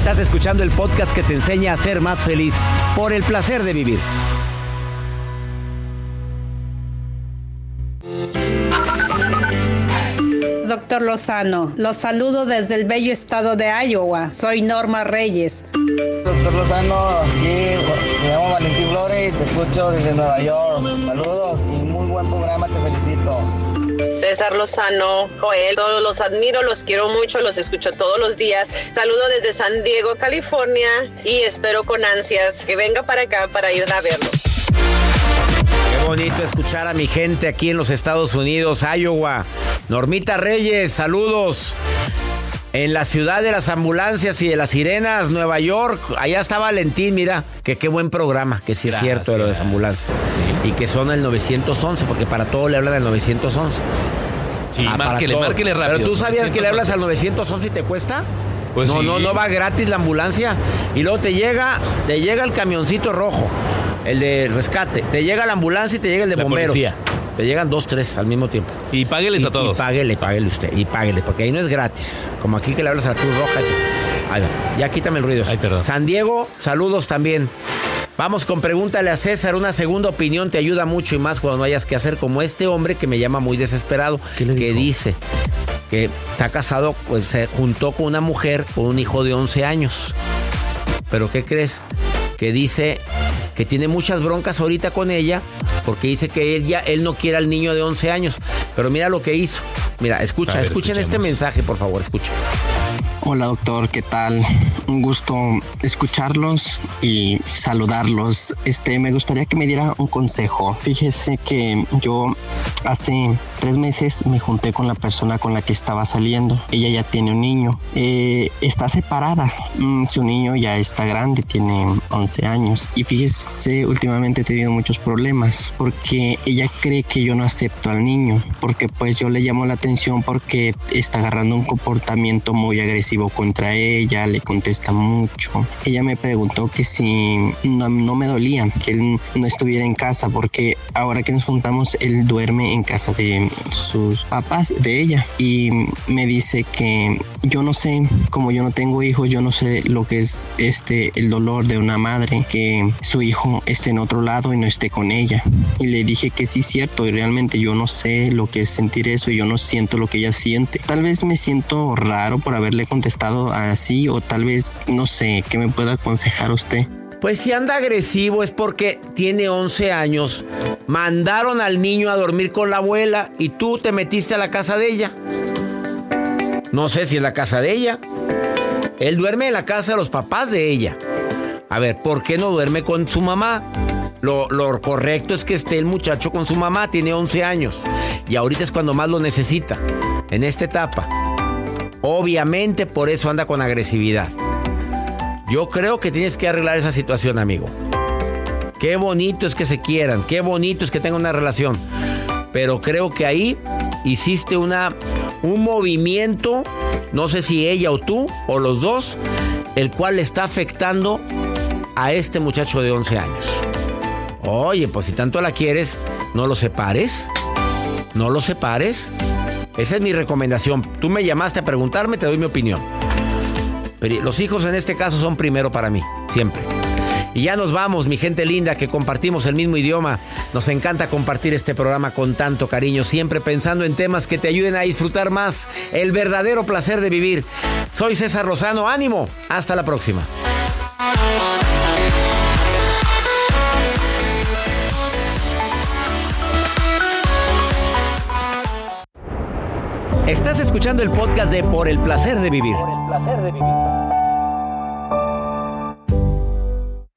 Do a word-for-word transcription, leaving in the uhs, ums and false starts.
Estás escuchando el podcast que te enseña a ser más feliz. Por el placer de vivir. Doctor Lozano, los saludo desde el bello estado de Iowa. Soy Norma Reyes. Doctor Lozano, aquí me llamo Valentín Flores y te escucho desde Nueva York. Saludos y muy buen programa, te felicito. César Lozano, Joel, todos los admiro, los quiero mucho, los escucho todos los días. Saludo desde San Diego, California, y espero con ansias que venga para acá para ir a verlo. Qué bonito escuchar a mi gente aquí en los Estados Unidos, Iowa. Normita Reyes, saludos. En la ciudad de las ambulancias y de las sirenas, Nueva York, allá está Valentín, mira, que qué buen programa, que sí es Gracias. Cierto de lo de las ambulancias. Sí. Y que son el nueve once, porque para todo le hablan al nueve once. Sí, ah, márquele, márquele rápido. Pero tú sabías que le hablas al nueve once y te cuesta. Pues no, sí. no, no va gratis la ambulancia. Y luego te llega, te llega el camioncito rojo, el de rescate, te llega la ambulancia y te llega el de la bomberos. Policía. Te llegan dos, tres al mismo tiempo. Y págueles y, a todos. Y páguele, páguele usted. Y páguele, porque ahí no es gratis. Como aquí que le hablas a la Cruz Roja. Ahí va. Ya quítame el ruido. Ay, perdón. San Diego, saludos también. Vamos con Pregúntale a César. Una segunda opinión te ayuda mucho y más cuando no hayas que hacer, como este hombre que me llama muy desesperado. Que dice que está casado, pues se juntó con una mujer con un hijo de once años. ¿Pero qué crees? Que dice que tiene muchas broncas ahorita con ella porque dice que él ya él no quiere al niño de once años. Pero mira lo que hizo. Mira, escucha, ver, escuchen escuchemos. Este mensaje, por favor, escucha. Hola doctor, ¿qué tal? Un gusto escucharlos y saludarlos. Este, me gustaría que me diera un consejo. Fíjese que yo hace tres meses me junté con la persona con la que estaba saliendo. Ella ya tiene un niño. Eh, está separada. Mm, su niño ya está grande, tiene once años. Y fíjese, últimamente he tenido muchos problemas porque ella cree que yo no acepto al niño. Porque pues yo le llamo la atención porque está agarrando un comportamiento muy agresivo contra ella, le contesta mucho. Ella me preguntó que si no, no me dolía que él no estuviera en casa porque ahora que nos juntamos él duerme en casa de sus papás, de ella, y me dice que yo no sé, como yo no tengo hijos, yo no sé lo que es este el dolor de una madre que su hijo esté en otro lado y no esté con ella. Y le dije que sí es cierto y realmente yo no sé lo que es sentir eso y yo no siento lo que ella siente. Tal vez me siento raro por haberle contestado así o tal vez no sé, ¿qué me puede aconsejar usted? Pues si anda agresivo es porque tiene once años. Mandaron al niño a dormir con la abuela y tú te metiste a la casa de ella. No sé si es la casa de ella. Él duerme en la casa de los papás de ella. A ver, ¿por qué no duerme con su mamá? Lo, lo correcto es que esté el muchacho con su mamá, tiene once años. Y ahorita es cuando más lo necesita, en esta etapa. Obviamente por eso anda con agresividad. Yo creo que tienes que arreglar esa situación, amigo. Qué bonito es que se quieran, qué bonito es que tengan una relación. Pero creo que ahí hiciste una, un movimiento, no sé si ella o tú, o los dos, el cual le está afectando a este muchacho de once años. Oye, pues si tanto la quieres, no lo separes. No lo separes. Esa es mi recomendación. Tú me llamaste a preguntarme, te doy mi opinión. Pero los hijos en este caso son primero para mí, siempre. Y ya nos vamos, mi gente linda, que compartimos el mismo idioma. Nos encanta compartir este programa con tanto cariño, siempre pensando en temas que te ayuden a disfrutar más el verdadero placer de vivir. Soy César Lozano, ánimo, hasta la próxima. Estás escuchando el podcast de Por el placer de vivir. Por el placer de vivir.